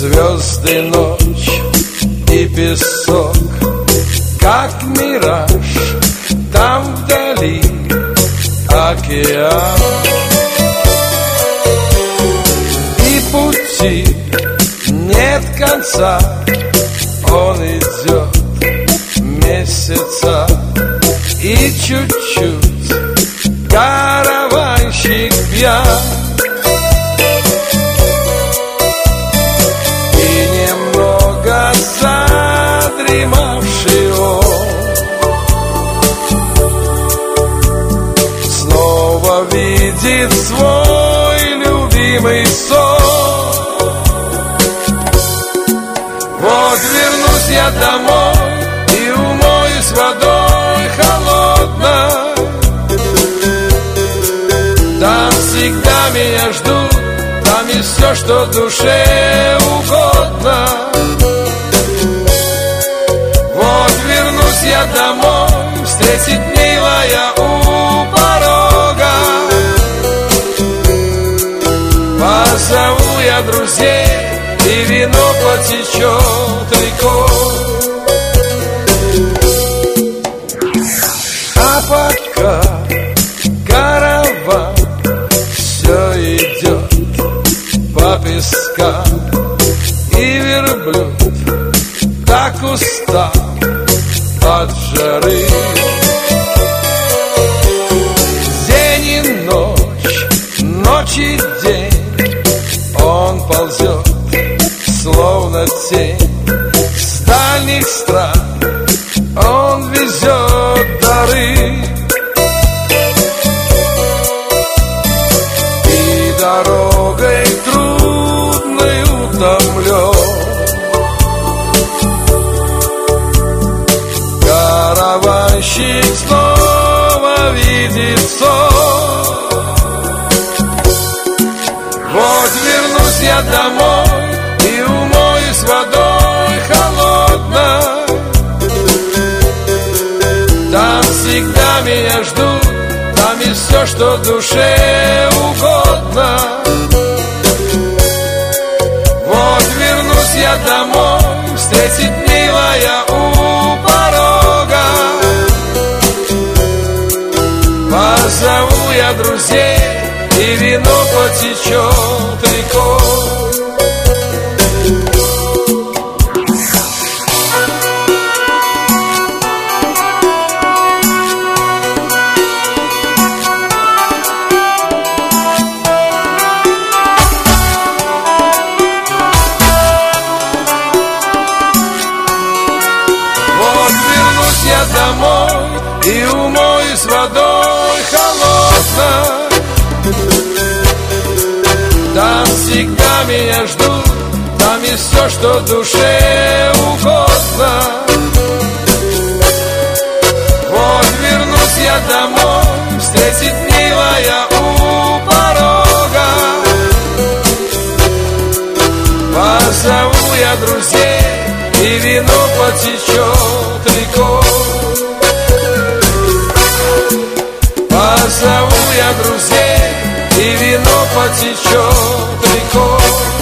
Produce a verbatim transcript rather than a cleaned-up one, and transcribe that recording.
Звезды, ночь и песок, как мираж, там вдали океан. И пути нет конца, он идет месяца, и чуть-чуть караванщик пьян. Задремавший он снова видит свой любимый сон. Вот вернусь я домой и умоюсь водой холодной. Там всегда меня ждут, там и все, что душе угодно. Я домой, встретить милая у порога. Позову я друзей, и вино потечет рекой. А пока караван все идет по пескам, и верблюд так устал от жары. День и ночь, ночь и день, он ползет, словно тень. С дальних стран он везет дары. И дорогой трудной утомлен караванщик снова видит сон. Вот вернусь я домой и умоюсь водой холодной. Там всегда меня ждут, там и все, что душе угодно. Вот вернусь я домой, встретить милая у порога. Позову я друзей, и вино потечет рекой. Вот вернусь я домой и умоюсь водой холодной. Там всегда меня ждут, там и все, что душе угодно. Вот вернусь я домой, встретить милая у порога. Позову я друзей, и вино потечет рекой. Позову я друзей, и вино потечет рекой.